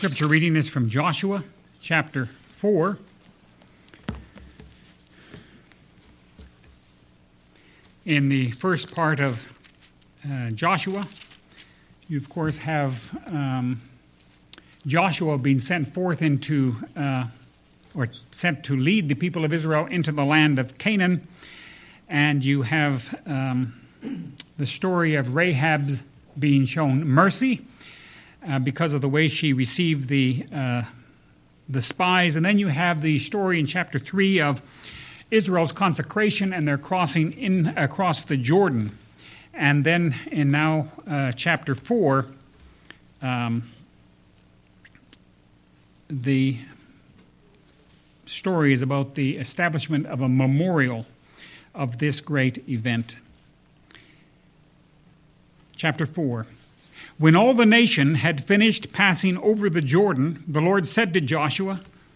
Scripture reading is from Joshua chapter 4. In the first part of Joshua, you of course have Joshua being sent forth or sent to lead the people of Israel into the land of Canaan, and you have the story of Rahab's being shown mercy because of the way she received the spies. And then you have the story in chapter 3 of Israel's consecration and their crossing across the Jordan. And then in now chapter 4, the story is about the establishment of a memorial of this great event. Chapter 4. When all the nation had finished passing over the Jordan, the Lord said to Joshua,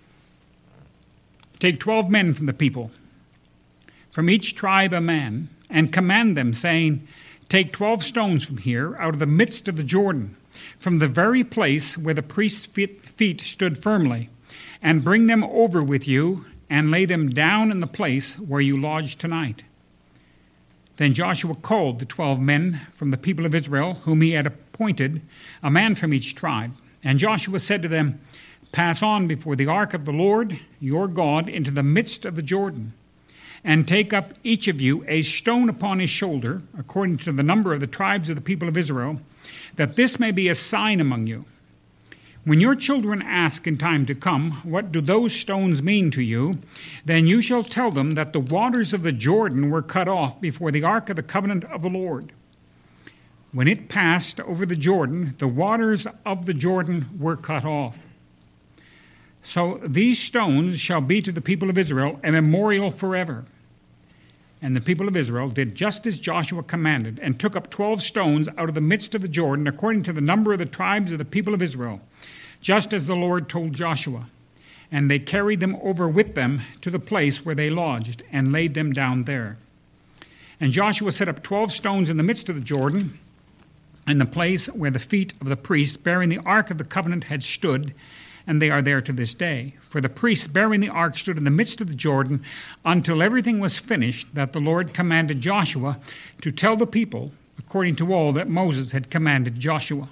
"Take 12 men from the people, from each tribe a man, and command them, saying, 'Take 12 stones from here, out of the midst of the Jordan, from the very place where the priest's feet stood firmly, and bring them over with you, and lay them down in the place where you lodge tonight.' Then Joshua called the 12 men from the people of Israel, whom he had appointed, a man from each tribe. And Joshua said to them, 'Pass on before the ark of the Lord your God into the midst of the Jordan, and take up each of you a stone upon his shoulder, according to the number of the tribes of the people of Israel, that this may be a sign among you. When your children ask in time to come, what do those stones mean to you? Then you shall tell them that the waters of the Jordan were cut off before the ark of the covenant of the Lord. When it passed over the Jordan, the waters of the Jordan were cut off. So these stones shall be to the people of Israel a memorial forever.' And the people of Israel did just as Joshua commanded, and took up 12 stones out of the midst of the Jordan, according to the number of the tribes of the people of Israel, just as the Lord told Joshua. And they carried them over with them to the place where they lodged, and laid them down there. And Joshua set up 12 stones in the midst of the Jordan, in the place where the feet of the priests bearing the ark of the covenant had stood, and they are there to this day. For the priests bearing the ark stood in the midst of the Jordan until everything was finished that the Lord commanded Joshua to tell the people, according to all that Moses had commanded Joshua.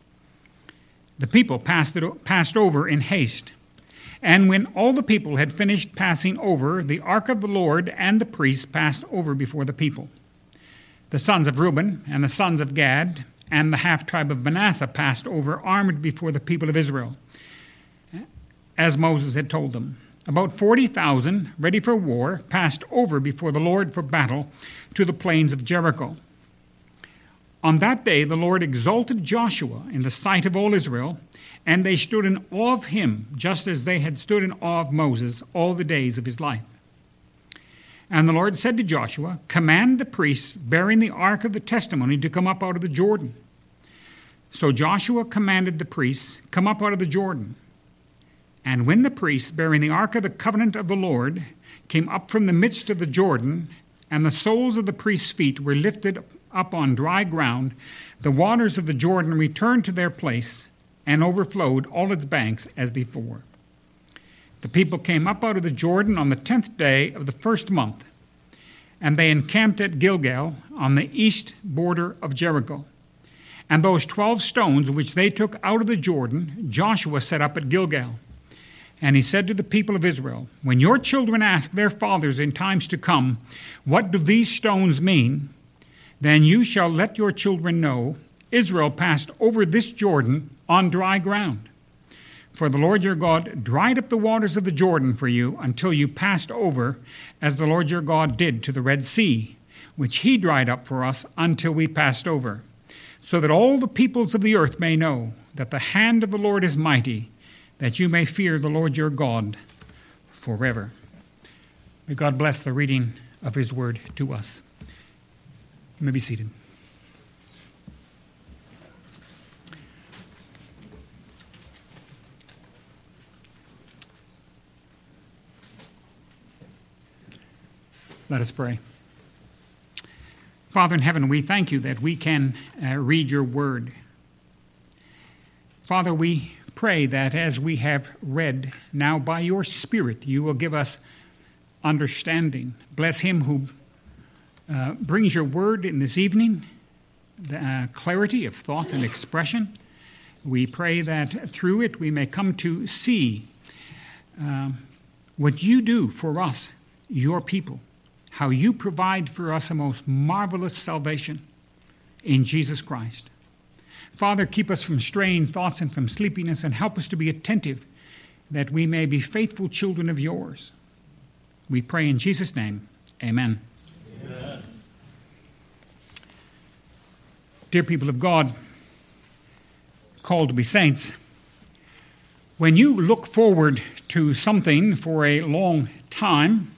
The people passed over in haste. And when all the people had finished passing over, the ark of the Lord and the priests passed over before the people. The sons of Reuben and the sons of Gad and the half-tribe of Manasseh passed over armed before the people of Israel, as Moses had told them. About 40,000, ready for war, passed over before the Lord for battle to the plains of Jericho. On that day the Lord exalted Joshua in the sight of all Israel, and they stood in awe of him, just as they had stood in awe of Moses all the days of his life. And the Lord said to Joshua, 'Command the priests bearing the ark of the testimony to come up out of the Jordan.' So Joshua commanded the priests, 'Come up out of the Jordan.' And when the priests bearing the ark of the covenant of the Lord came up from the midst of the Jordan, and the soles of the priests' feet were lifted up on dry ground, the waters of the Jordan returned to their place and overflowed all its banks as before. The people came up out of the Jordan on the 10th day of the first month, and they encamped at Gilgal on the east border of Jericho. And those 12 stones which they took out of the Jordan, Joshua set up at Gilgal. And he said to the people of Israel, 'When your children ask their fathers in times to come, what do these stones mean? Then you shall let your children know, Israel passed over this Jordan on dry ground. For the Lord your God dried up the waters of the Jordan for you until you passed over, as the Lord your God did to the Red Sea, which he dried up for us until we passed over, so that all the peoples of the earth may know that the hand of the Lord is mighty, that you may fear the Lord your God forever.'" May God bless the reading of his word to us. You may be seated. Let us pray. Father in heaven, we thank you that we can read your word. Father, we pray that as we have read, now by your Spirit you will give us understanding. Bless him who brings your word in this evening, the clarity of thought and expression. We pray that through it we may come to see what you do for us, your people, how you provide for us a most marvelous salvation in Jesus Christ. Father, keep us from straying thoughts and from sleepiness, and help us to be attentive that we may be faithful children of yours. We pray in Jesus' name. Amen. Amen. Dear people of God, called to be saints, when you look forward to something for a long time,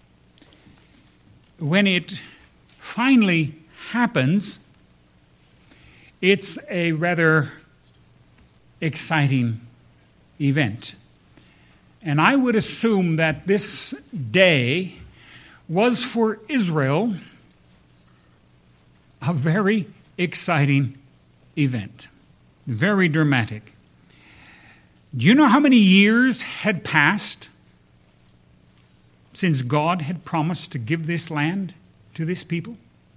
when it finally happens, it's a rather exciting event. And I would assume that this day was for Israel a very exciting event, very dramatic. Do you know how many years had passed since God had promised to give this land to this people?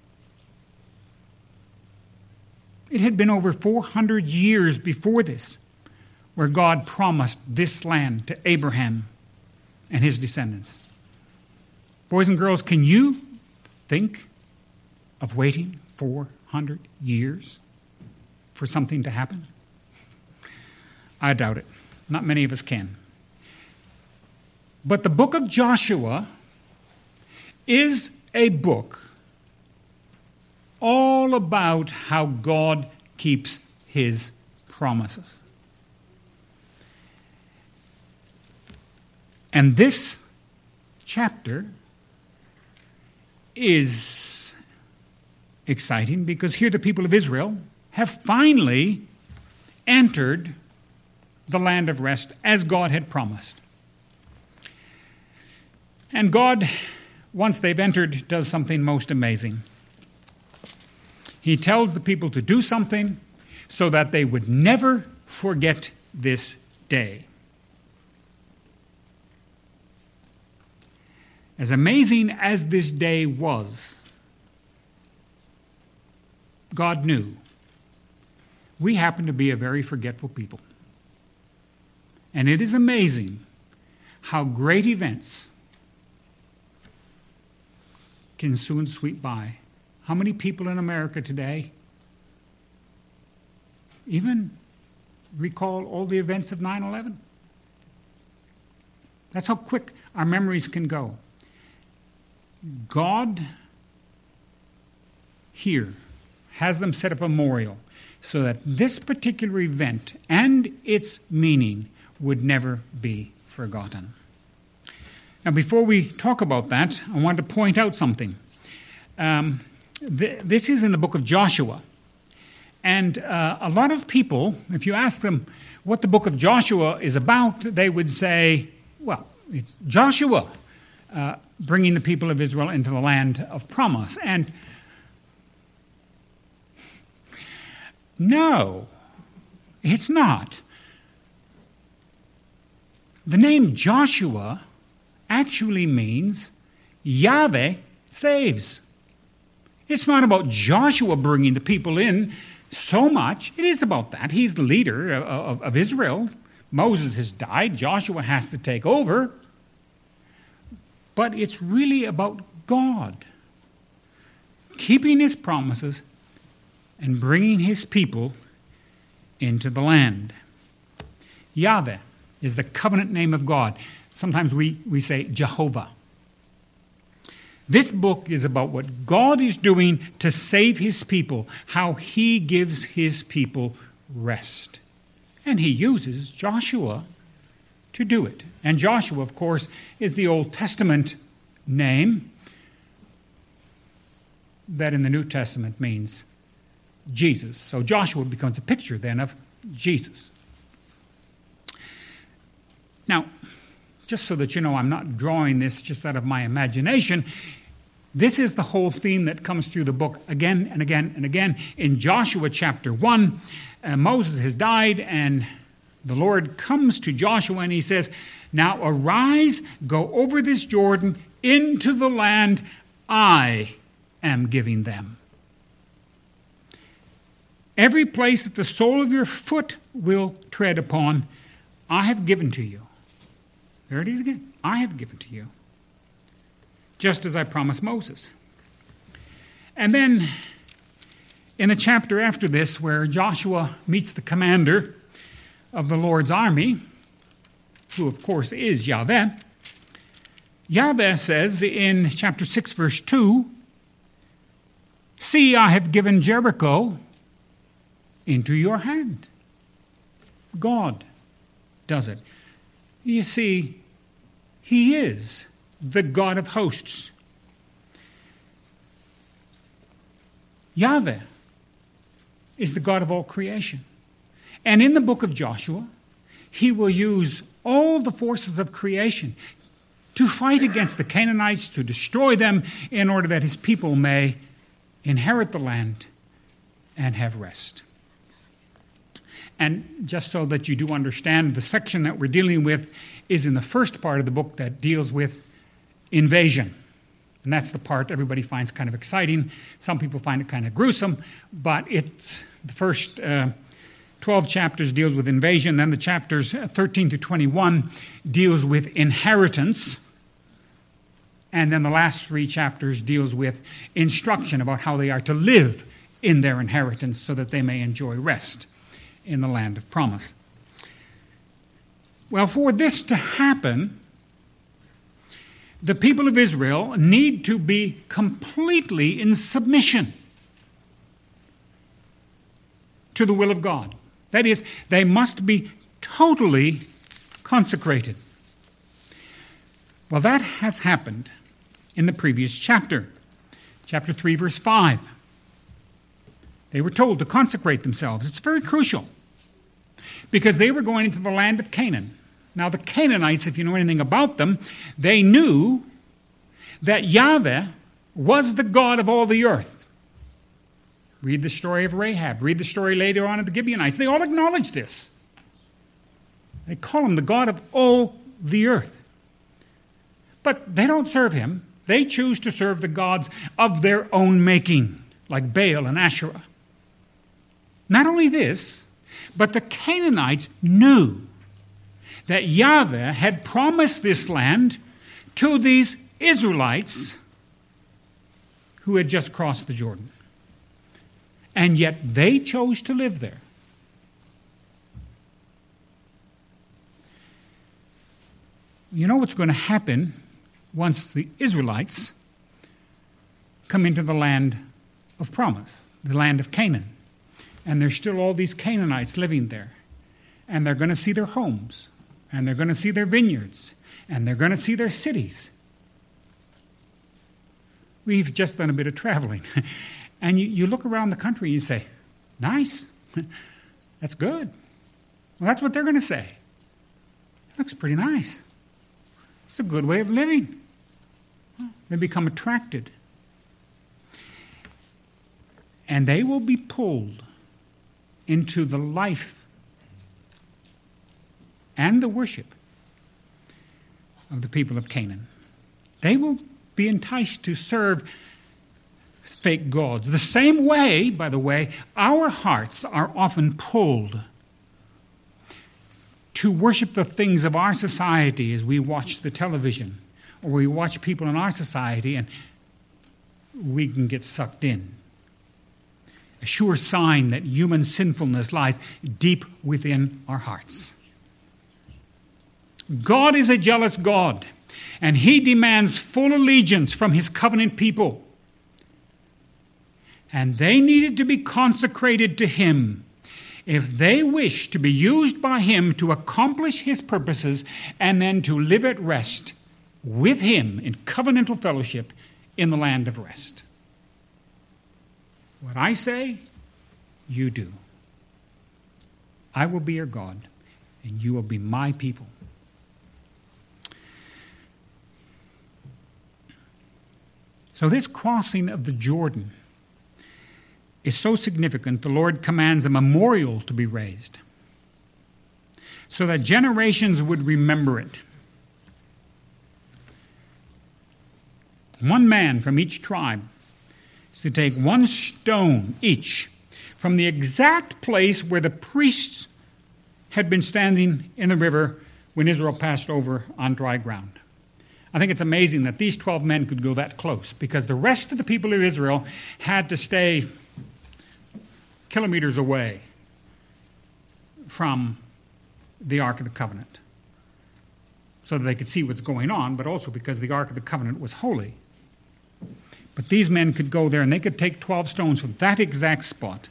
It had been over 400 years before this where God promised this land to Abraham and his descendants. Boys and girls, can you think of waiting 400 years for something to happen? I doubt it. Not many of us can. But the book of Joshua is a book all about how God keeps his promises. And this chapter is exciting because here the people of Israel have finally entered the land of rest as God had promised. And God, once they've entered, does something most amazing. He tells the people to do something so that they would never forget this day. As amazing as this day was, God knew we happen to be a very forgetful people. And it is amazing how great events can soon sweep by. How many people in America today even recall all the events of 9/11? That's how quick our memories can go. God here has them set up a memorial so that this particular event and its meaning would never be forgotten. Now, before we talk about that, I want to point out something. This is in the book of Joshua. And a lot of people, if you ask them what the book of Joshua is about, they would say, well, it's Joshua bringing the people of Israel into the land of promise. And no, it's not. The name Joshua actually means Yahweh saves. It's not about Joshua bringing the people in so much. It is about that. He's the leader of Israel. Moses has died. Joshua has to take over. But it's really about God keeping his promises and bringing his people into the land. Yahweh is the covenant name of God. Sometimes we say Jehovah. This book is about what God is doing to save his people, how he gives his people rest. And he uses Joshua to do it. And Joshua, of course, is the Old Testament name that in the New Testament means Jesus. So Joshua becomes a picture then of Jesus. Now, just so that you know I'm not drawing this just out of my imagination, this is the whole theme that comes through the book again and again and again. In Joshua chapter 1, Moses has died and The Lord comes to Joshua and he says, now arise, go over this Jordan into the land I am giving them. Every place that the sole of your foot will tread upon, I have given to you. There it is again. I have given to you. Just as I promised Moses. And then in the chapter after this, where Joshua meets the commander of the Lord's army, who of course is Yahweh, Yahweh says in chapter 6, verse 2, see, I have given Jericho into your hand. God does it. You see, he is the God of hosts. Yahweh is the God of all creation. And in the book of Joshua, he will use all the forces of creation to fight against the Canaanites, to destroy them, in order that his people may inherit the land and have rest. And just so that you do understand, the section that we're dealing with is in the first part of the book that deals with invasion. And that's the part everybody finds kind of exciting. Some people find it kind of gruesome, but it's the first 12 chapters deals with invasion. Then the chapters 13 to 21 deals with inheritance. And then the last 3 chapters deals with instruction about how they are to live in their inheritance so that they may enjoy rest in the land of promise. Well, for this to happen, the people of Israel need to be completely in submission to the will of God. That is, they must be totally consecrated. Well, that has happened in the previous chapter, chapter 3, verse 5. They were told to consecrate themselves. It's very crucial because they were going into the land of Canaan. Now, the Canaanites, if you know anything about them, they knew that Yahweh was the God of all the earth. Read the story of Rahab. Read the story later on of the Gibeonites. They all acknowledge this. They call him the God of all the earth. But they don't serve him. They choose to serve the gods of their own making, like Baal and Asherah. Not only this, but the Canaanites knew that Yahweh had promised this land to these Israelites who had just crossed the Jordan. And yet they chose to live there. You know what's going to happen once the Israelites come into the land of promise, the land of Canaan. And there's still all these Canaanites living there. And they're going to see their homes. And they're going to see their vineyards. And they're going to see their cities. We've just done a bit of traveling. And you look around the country and you say, nice. That's good. Well, that's what they're going to say. It looks pretty nice. It's a good way of living. They become attracted. And they will be pulled into the life and the worship of the people of Canaan. They will be enticed to serve fake gods. The same way, by the way, our hearts are often pulled to worship the things of our society as we watch the television or we watch people in our society, and we can get sucked in. A sure sign that human sinfulness lies deep within our hearts. God is a jealous God, and he demands full allegiance from his covenant people. And they needed to be consecrated to him if they wished to be used by him to accomplish his purposes and then to live at rest with him in covenantal fellowship in the land of rest. What I say, you do. I will be your God, and you will be my people. So this crossing of the Jordan is so significant, the Lord commands a memorial to be raised. so that generations would remember it. One man from each tribe is to take one stone each from the exact place where the priests had been standing in the river when Israel passed over on dry ground. I think it's amazing that these 12 men could go that close, because the rest of the people of Israel had to stay kilometers away from the Ark of the Covenant so that they could see what's going on, but also because the Ark of the Covenant was holy. But these men could go there, and they could take 12 stones from that exact spot.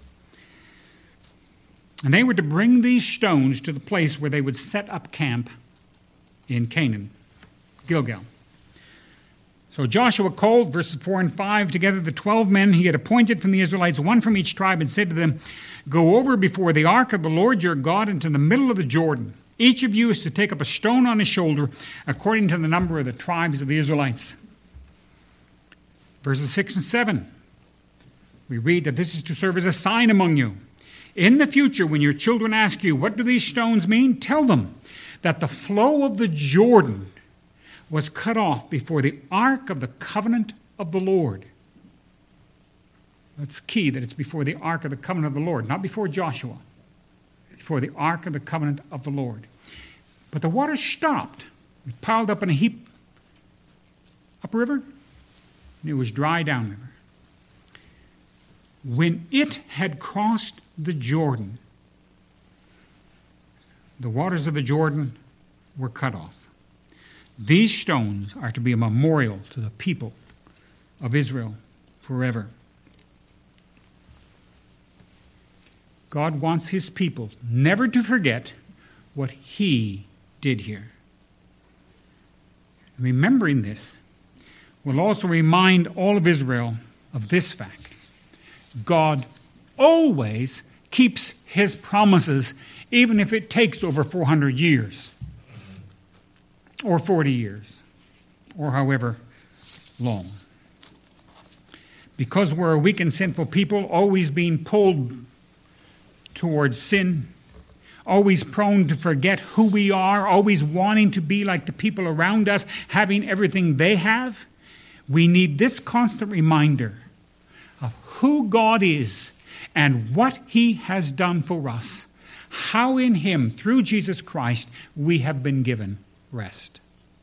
And they were to bring these stones to the place where they would set up camp in Canaan, Gilgal. So Joshua called, verses 4 and 5, together the 12 men he had appointed from the Israelites, one from each tribe, and said to them, "Go over before the ark of the Lord your God into the middle of the Jordan. Each of you is to take up a stone on his shoulder, according to the number of the tribes of the Israelites." Verses 6 and 7, we read that this is to serve as a sign among you. In the future, when your children ask you, "What do these stones mean?" tell them that the flow of the Jordan was cut off before the Ark of the Covenant of the Lord. That's key, that it's before the Ark of the Covenant of the Lord, not before Joshua. Before the Ark of the Covenant of the Lord. But the water stopped. It piled up in a heap upriver, and it was dry downriver. When it had crossed the Jordan, the waters of the Jordan were cut off. These stones are to be a memorial to the people of Israel forever. God wants his people never to forget what he did here. Remembering this will also remind all of Israel of this fact. God always keeps his promises, even if it takes over 400 years. Or 40 years, or however long. Because we're a weak and sinful people, always being pulled towards sin, always prone to forget who we are, always wanting to be like the people around us, having everything they have, we need this constant reminder of who God is and what he has done for us, how in him, through Jesus Christ, we have been given rest.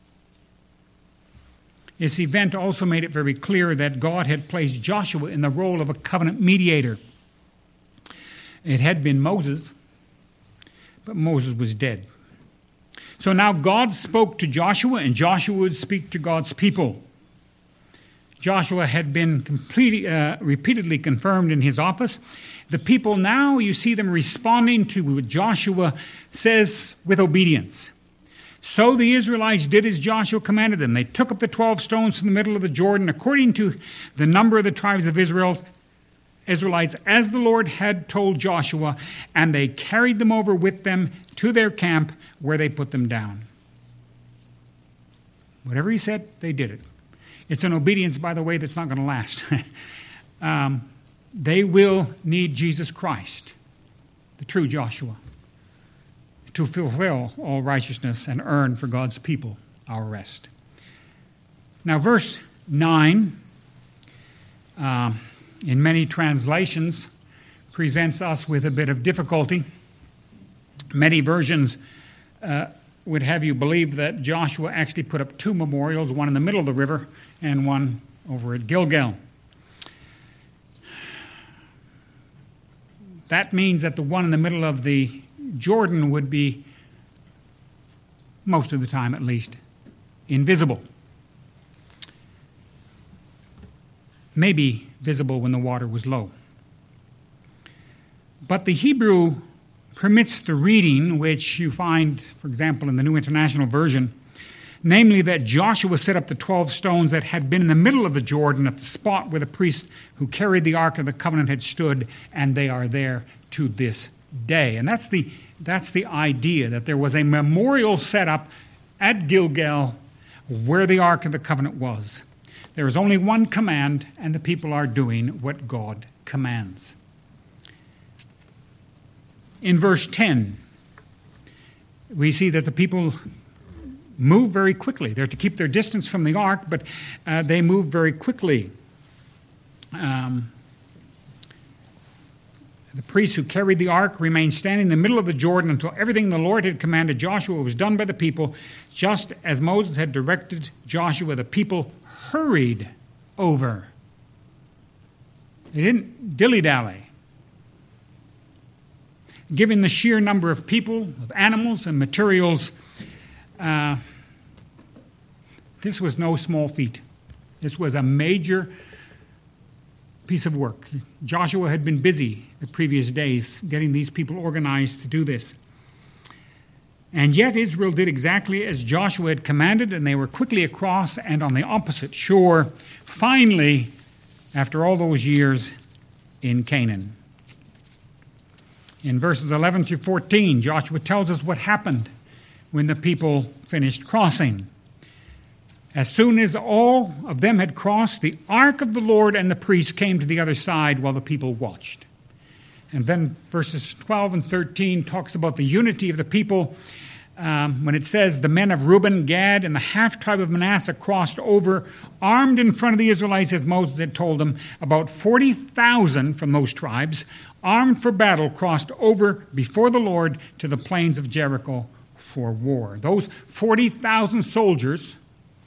This event also made it very clear that God had placed Joshua in the role of a covenant mediator. It had been Moses, but Moses was dead. So now God spoke to Joshua, and Joshua would speak to God's people. Joshua had been repeatedly confirmed in his office. The people now, you see them responding to what Joshua says with obedience. So the Israelites did as Joshua commanded them. They took up the 12 stones from the middle of the Jordan, according to the number of the tribes of Israelites, as the Lord had told Joshua, and they carried them over with them to their camp, where they put them down. Whatever he said, they did it. It's an obedience, by the way, that's not going to last. They will need Jesus Christ, the true Joshua, to fulfill all righteousness and earn for God's people our rest. Now, verse 9, in many translations, presents us with a bit of difficulty. Many versions would have you believe that Joshua actually put up two memorials, one in the middle of the river and one over at Gilgal. That means that the one in the middle of the Jordan would be, most of the time at least, invisible. Maybe visible when the water was low. But the Hebrew permits the reading, which you find, for example, in the New International Version, namely that Joshua set up the 12 stones that had been in the middle of the Jordan at the spot where the priests who carried the Ark of the Covenant had stood, and they are there to this day. And that's the idea, that there was a memorial set up at Gilgal where the Ark of the Covenant was. There is only one command, and the people are doing what God commands. In verse 10, we see that the people move very quickly. They're to keep their distance from the ark, but they move very quickly. The priests who carried the ark remained standing in the middle of the Jordan until everything the Lord had commanded Joshua was done by the people. Just as Moses had directed Joshua, the people hurried over. They didn't dilly-dally. Given the sheer number of people, of animals, and materials, this was no small feat. This was a major piece of work. Joshua had been busy the previous days getting these people organized to do this. And yet Israel did exactly as Joshua had commanded, and they were quickly across and on the opposite shore, finally, after all those years, in Canaan. In verses 11 through 14, Joshua tells us what happened when the people finished crossing. As soon as all of them had crossed, the ark of the Lord and the priests came to the other side while the people watched. And then verses 12 and 13 talks about the unity of the people when it says, the men of Reuben, Gad, and the half-tribe of Manasseh crossed over, armed in front of the Israelites as Moses had told them. About 40,000 from those tribes, armed for battle, crossed over before the Lord to the plains of Jericho for war. Those 40,000 soldiers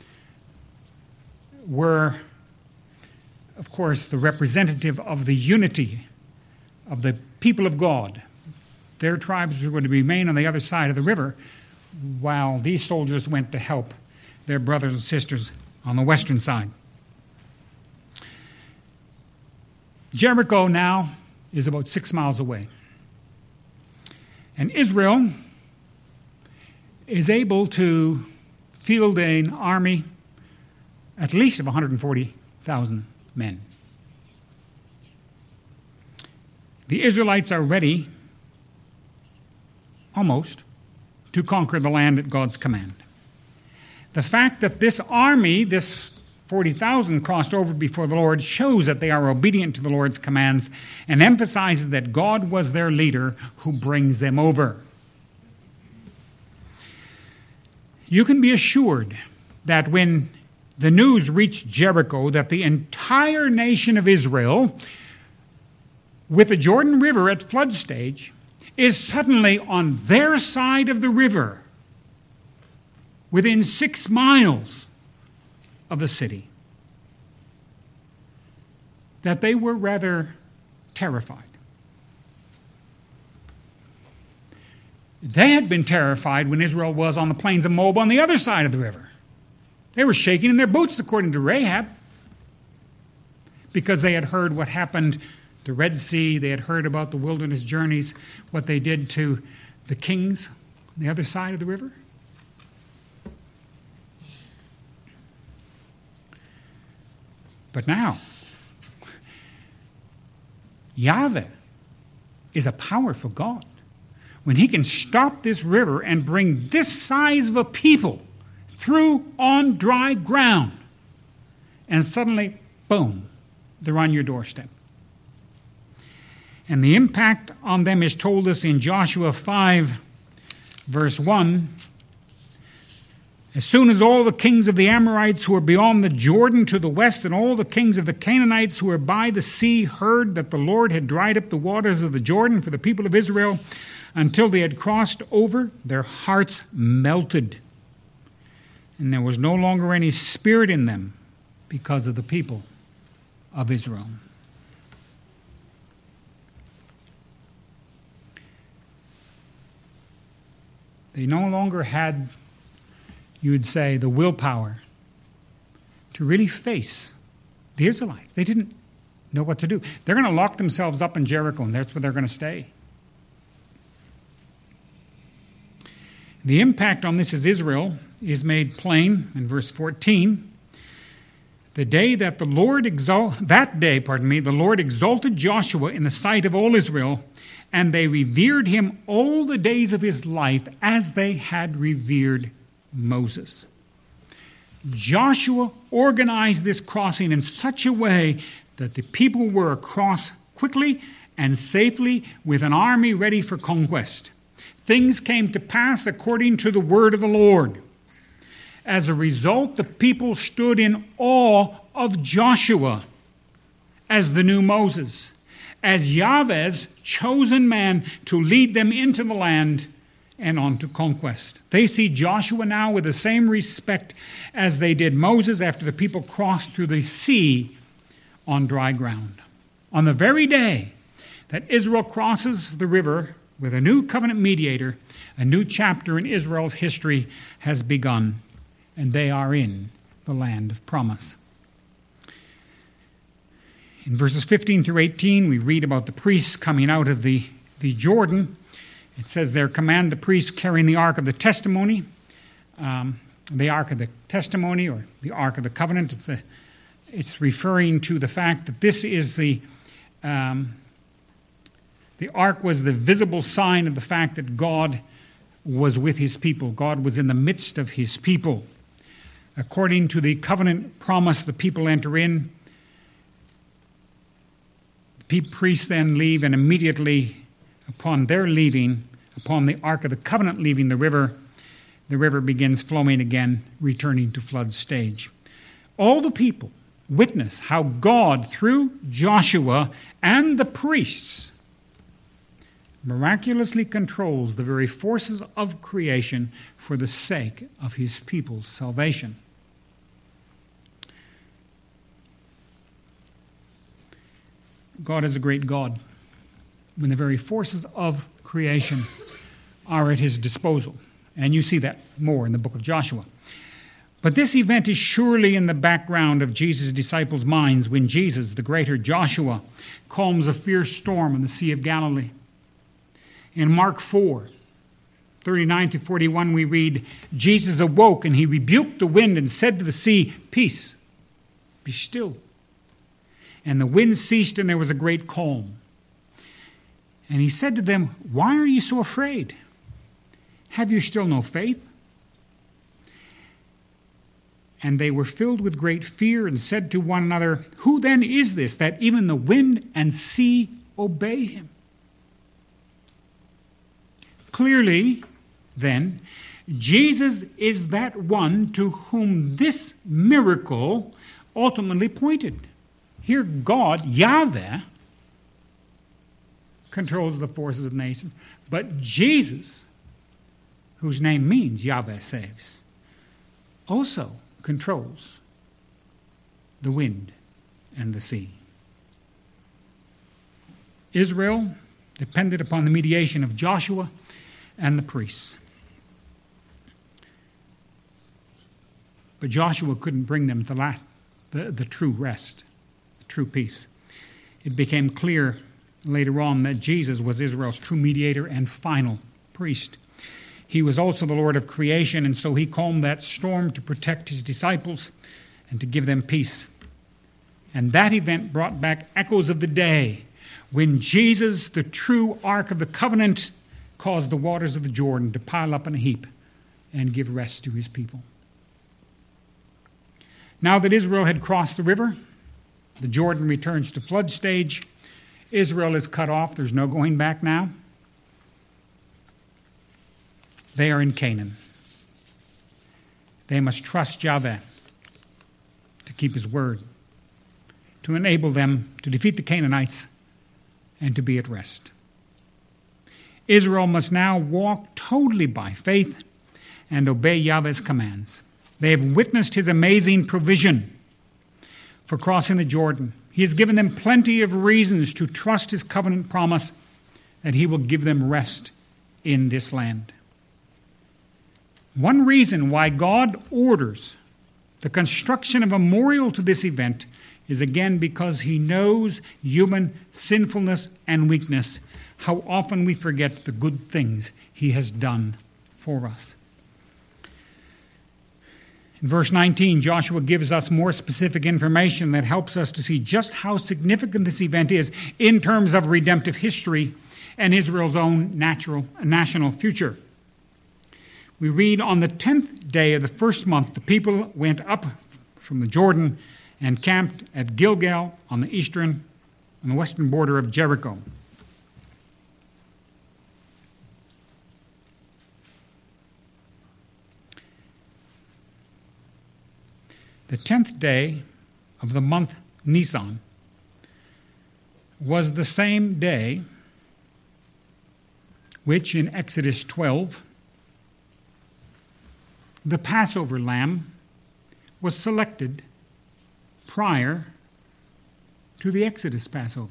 were, of course, the representative of the unity of the people of God. Their tribes were going to remain on the other side of the river while these soldiers went to help their brothers and sisters on the western side. Jericho now is about 6 miles away. And Israel is able to field an army at least of 140,000 men. The Israelites are ready, almost, to conquer the land at God's command. The fact that this army, this 40,000 crossed over before the Lord, shows that they are obedient to the Lord's commands and emphasizes that God was their leader who brings them over. You can be assured that when the news reached Jericho that the entire nation of Israel, with the Jordan River at flood stage, is suddenly on their side of the river, within 6 miles of the city, that they were rather terrified. They had been terrified when Israel was on the plains of Moab on the other side of the river. They were shaking in their boots, according to Rahab, because they had heard what happened the Red Sea. They had heard about the wilderness journeys, what they did to the kings on the other side of the river. But now, Yahweh is a powerful God. When he can stop this river and bring this size of a people through on dry ground, and suddenly, boom, they're on your doorstep. And the impact on them is told us in Joshua 5, verse 1. As soon as all the kings of the Amorites who were beyond the Jordan to the west and all the kings of the Canaanites who were by the sea heard that the Lord had dried up the waters of the Jordan for the people of Israel until they had crossed over, their hearts melted. And there was no longer any spirit in them because of the people of Israel. They no longer had, you would say, the willpower to really face the Israelites. They didn't know what to do. They're going to lock themselves up in Jericho, and that's where they're going to stay. The impact on this is Israel is made plain in verse 14. The Lord exalted Joshua in the sight of all Israel, and they revered him all the days of his life as they had revered Moses. Joshua organized this crossing in such a way that the people were across quickly and safely with an army ready for conquest. things came to pass according to the word of the Lord. As a result, the people stood in awe of Joshua as the new Moses, as Yahweh's chosen man to lead them into the land and on to conquest. They see Joshua now with the same respect as they did Moses after the people crossed through the sea on dry ground. On the very day that Israel crosses the river with a new covenant mediator, a new chapter in Israel's history has begun, and they are in the land of promise. In verses 15 through 18, we read about the priests coming out of the Jordan. It says there, command the priests carrying the Ark of the Testimony. The Ark of the Testimony, or the Ark of the Covenant, it's referring to the fact that this is the Ark was the visible sign of the fact that God was with his people. God was in the midst of his people. According to the covenant promise the people enter in, the priests then leave, and immediately upon their leaving, upon the Ark of the Covenant leaving the river begins flowing again, returning to flood stage. All the people witness how God, through Joshua and the priests, miraculously controls the very forces of creation for the sake of his people's salvation. God is a great God when the very forces of creation are at his disposal. And you see that more in the book of Joshua. But this event is surely in the background of Jesus' disciples' minds when Jesus, the greater Joshua, calms a fierce storm in the Sea of Galilee. In Mark 4, 39 to 41, we read, Jesus awoke and he rebuked the wind and said to the sea, peace, be still. And the wind ceased and there was a great calm. And he said to them, why are you so afraid? Have you still no faith? And they were filled with great fear and said to one another, who then is this that even the wind and sea obey him? Clearly, then, Jesus is that one to whom this miracle ultimately pointed. Here God, Yahweh, controls the forces of nations, but Jesus, whose name means Yahweh saves, also controls the wind and the sea. Israel depended upon the mediation of Joshua and the priests. But Joshua couldn't bring them to the true rest, the true peace. It became clear later on that Jesus was Israel's true mediator and final priest. He was also the Lord of creation, and so he calmed that storm to protect his disciples and to give them peace. And that event brought back echoes of the day when Jesus, the true Ark of the Covenant, caused the waters of the Jordan to pile up in a heap and give rest to his people. Now that Israel had crossed the river, the Jordan returns to flood stage. Israel is cut off. There's no going back now. They are in Canaan. They must trust Yahweh to keep his word, to enable them to defeat the Canaanites and to be at rest. Israel must now walk totally by faith and obey Yahweh's commands. They have witnessed his amazing provision for crossing the Jordan. He has given them plenty of reasons to trust his covenant promise that he will give them rest in this land. One reason why God orders the construction of a memorial to this event is again because he knows human sinfulness and weakness, how often we forget the good things he has done for us. In verse 19, Joshua gives us more specific information that helps us to see just how significant this event is in terms of redemptive history and Israel's own national future. We read, on the 10th day of the first month, the people went up from the Jordan and camped at Gilgal on the western border of Jericho. The 10th day of the month Nisan was the same day which in Exodus 12, the Passover lamb was selected prior to the Exodus Passover.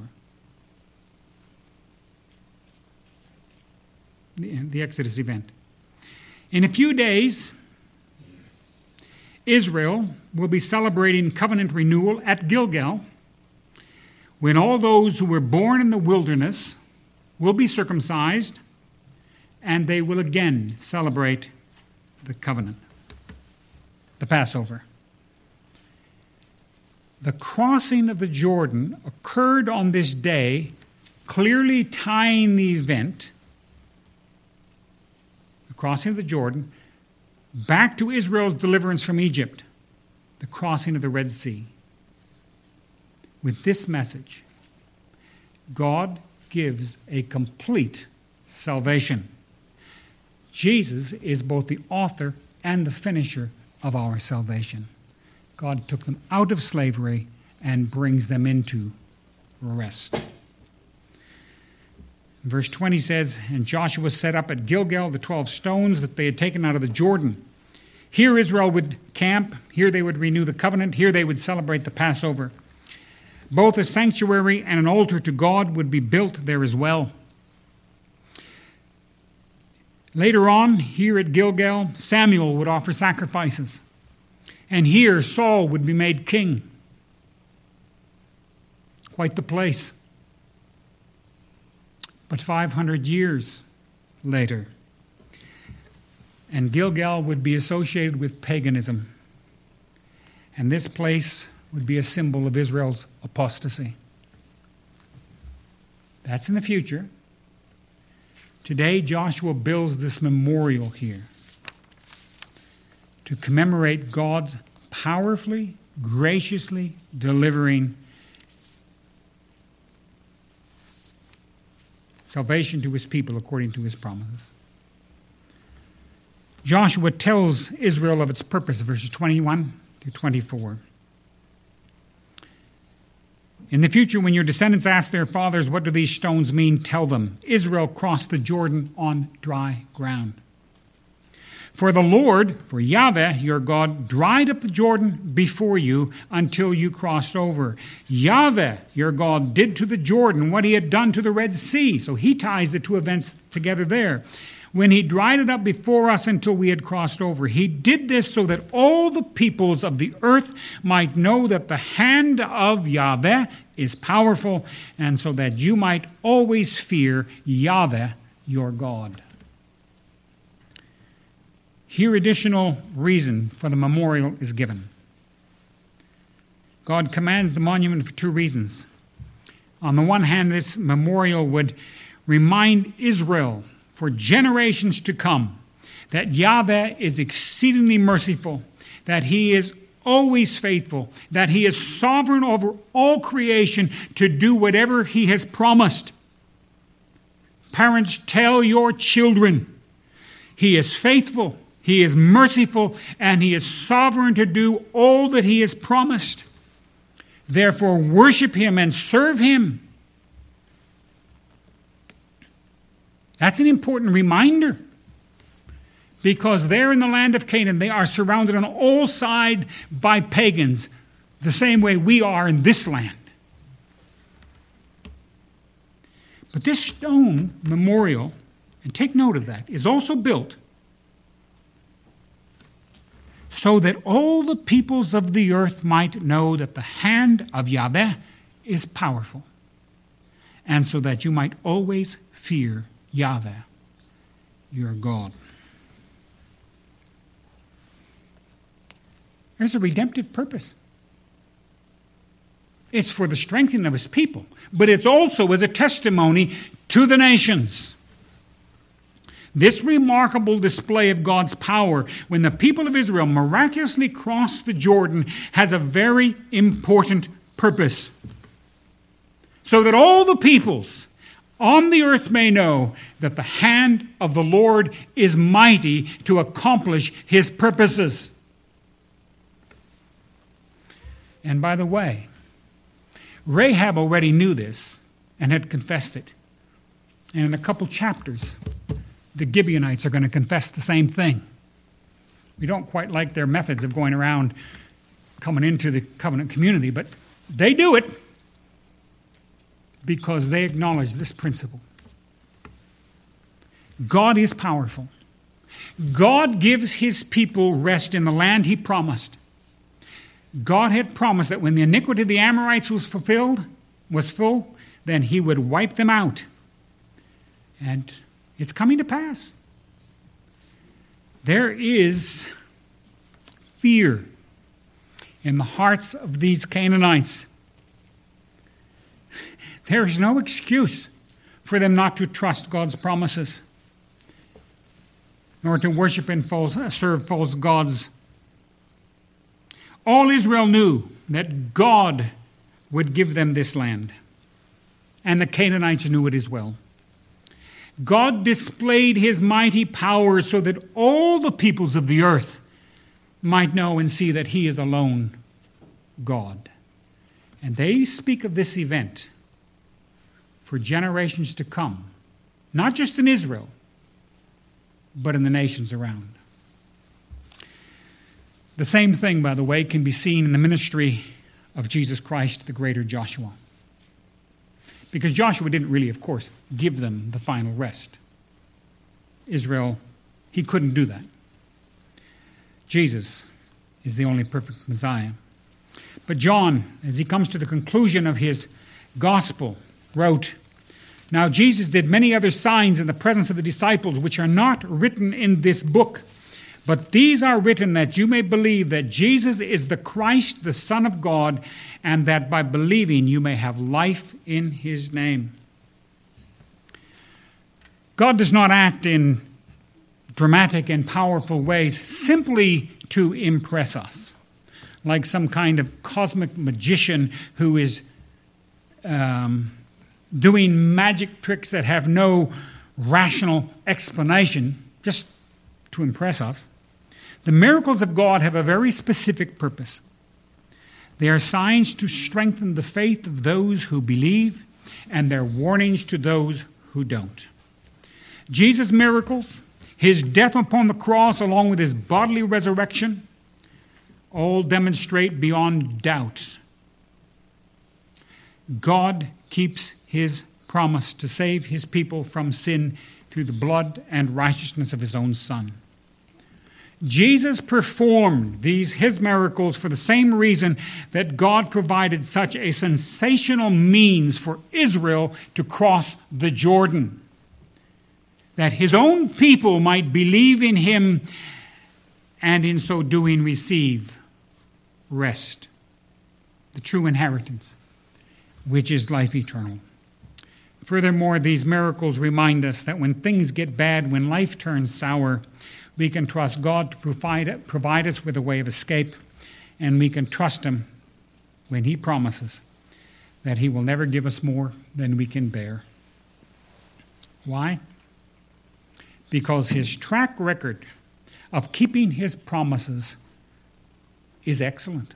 The Exodus event. In a few days, Israel will be celebrating covenant renewal at Gilgal, when all those who were born in the wilderness will be circumcised, and they will again celebrate the covenant, the Passover. The crossing of the Jordan occurred on this day, clearly tying the event, the crossing of the Jordan, back to Israel's deliverance from Egypt, the crossing of the Red Sea. With this message, God gives a complete salvation. Jesus is both the author and the finisher of our salvation. God took them out of slavery and brings them into rest. Verse 20 says, "And Joshua set up at Gilgal the 12 stones that they had taken out of the Jordan. Here Israel would camp, here they would renew the covenant, here they would celebrate the Passover. Both a sanctuary and an altar to God would be built there as well." Later on, here at Gilgal, Samuel would offer sacrifices. And here Saul would be made king. Quite the place. But 500 years later, and Gilgal would be associated with paganism. And this place would be a symbol of Israel's apostasy. That's in the future. Today, Joshua builds this memorial here to commemorate God's powerfully, graciously delivering salvation to his people according to his promises. Joshua tells Israel of its purpose, verses 21 to 24. "In the future, when your descendants ask their fathers, 'What do these stones mean?' tell them, 'Israel crossed the Jordan on dry ground. For the Lord, for Yahweh, your God, dried up the Jordan before you until you crossed over. Yahweh, your God, did to the Jordan what he had done to the Red Sea." So he ties the two events together there. "When he dried it up before us until we had crossed over. He did this so that all the peoples of the earth might know that the hand of Yahweh is powerful, and so that you might always fear Yahweh, your God." Here additional reason for the memorial is given. God commands the monument for two reasons. On the one hand, this memorial would remind Israel for generations to come that Yahweh is exceedingly merciful, that he is always faithful, that he is sovereign over all creation to do whatever he has promised. Parents, tell your children, he is faithful, he is merciful, and he is sovereign to do all that he has promised. Therefore, worship him and serve him. That's an important reminder, because there in the land of Canaan, they are surrounded on all sides by pagans, the same way we are in this land. But this stone memorial, and take note of that, is also built so that all the peoples of the earth might know that the hand of Yahweh is powerful, and so that you might always fear Yahweh, your God. There's a redemptive purpose. It's for the strengthening of his people, but it's also as a testimony to the nations. This remarkable display of God's power when the people of Israel miraculously crossed the Jordan has a very important purpose. So that all the peoples on the earth may know that the hand of the Lord is mighty to accomplish his purposes. And by the way, Rahab already knew this and had confessed it. And in a couple chapters, the Gibeonites are going to confess the same thing. We don't quite like their methods of going around coming into the covenant community, but they do it because they acknowledge this principle. God is powerful. God gives his people rest in the land he promised. God had promised that when the iniquity of the Amorites was full, then he would wipe them out. And it's coming to pass. There is fear in the hearts of these Canaanites. There is no excuse for them not to trust God's promises, nor to worship and serve false gods. All Israel knew that God would give them this land, and the Canaanites knew it as well. God displayed his mighty power so that all the peoples of the earth might know and see that he is alone God. And they speak of this event for generations to come, not just in Israel, but in the nations around. The same thing, by the way, can be seen in the ministry of Jesus Christ, the greater Joshua. Because Joshua didn't really, of course, give them the final rest. Israel, he couldn't do that. Jesus is the only perfect Messiah. But John, as he comes to the conclusion of his gospel, wrote, "Now Jesus did many other signs in the presence of the disciples, which are not written in this book. But these are written that you may believe that Jesus is the Christ, the Son of God, and that by believing you may have life in his name." God does not act in dramatic and powerful ways simply to impress us, like some kind of cosmic magician who is doing magic tricks that have no rational explanation, just to impress us. The miracles of God have a very specific purpose. They are signs to strengthen the faith of those who believe, and they're warnings to those who don't. Jesus' miracles, his death upon the cross along with his bodily resurrection, all demonstrate beyond doubt God keeps his promise to save his people from sin through the blood and righteousness of his own Son. Jesus performed his miracles for the same reason that God provided such a sensational means for Israel to cross the Jordan, that his own people might believe in him and in so doing receive rest, the true inheritance, which is life eternal. Furthermore, these miracles remind us that when things get bad, when life turns sour, we can trust God to provide us with a way of escape, and we can trust him when he promises that he will never give us more than we can bear. Why? Because his track record of keeping his promises is excellent.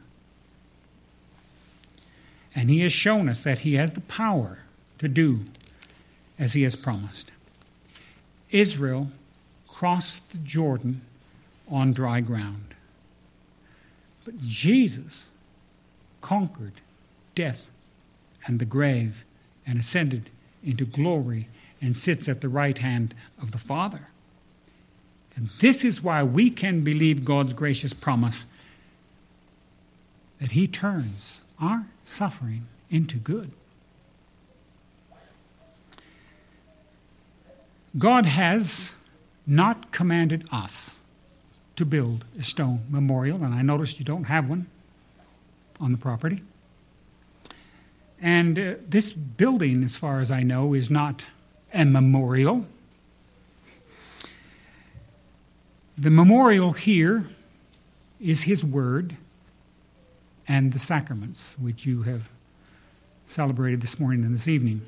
And he has shown us that he has the power to do as he has promised. Israel crossed the Jordan on dry ground. But Jesus conquered death and the grave and ascended into glory and sits at the right hand of the Father. And this is why we can believe God's gracious promise that he turns our suffering into good. God has not commanded us to build a stone memorial, and I noticed you don't have one on the property. And this building, as far as I know, is not a memorial. The memorial here is his word and the sacraments, which you have celebrated this morning and this evening.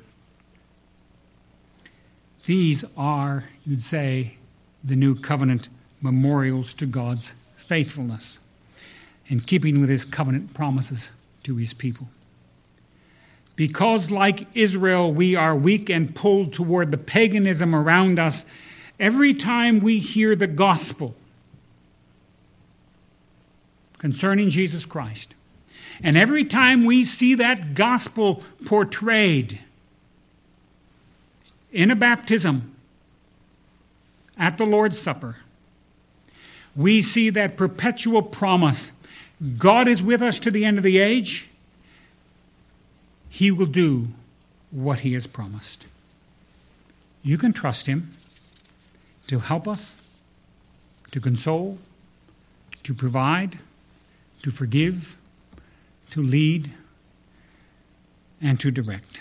These are, you'd say, the new covenant memorials to God's faithfulness in keeping with his covenant promises to his people. Because, like Israel, we are weak and pulled toward the paganism around us, every time we hear the gospel concerning Jesus Christ, and every time we see that gospel portrayed in a baptism, at the Lord's Supper, we see that perpetual promise. God is with us to the end of the age. He will do what he has promised. You can trust him to help us, to console, to provide, to forgive, to lead, and to direct.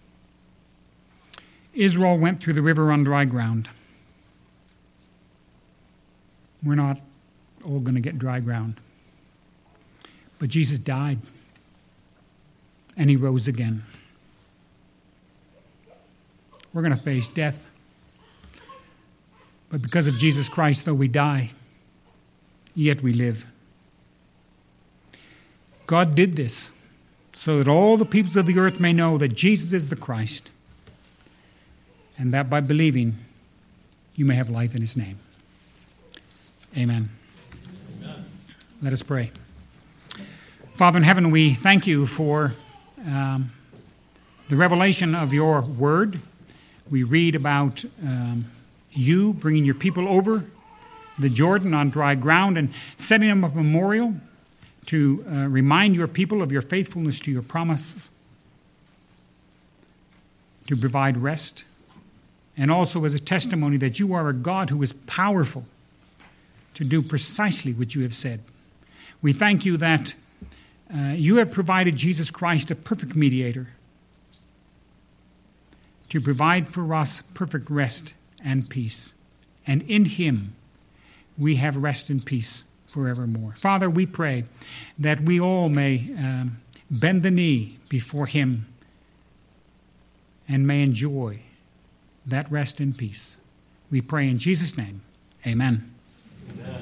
Israel went through the river on dry ground. We're not all going to get dry ground. But Jesus died, and he rose again. We're going to face death. But because of Jesus Christ, though we die, yet we live. God did this so that all the peoples of the earth may know that Jesus is the Christ, and that by believing, you may have life in his name. Amen. Amen. Let us pray. Father in heaven, we thank you for the revelation of your word. We read about you bringing your people over the Jordan on dry ground and setting them up a memorial to remind your people of your faithfulness to your promises, to provide rest, and also as a testimony that you are a God who is powerful to do precisely what you have said. We thank you that you have provided Jesus Christ, a perfect mediator, to provide for us perfect rest and peace. And in him we have rest and peace forevermore. Father, we pray that we all may bend the knee before him and may enjoy that rest and peace. We pray in Jesus' name. Amen. Amen.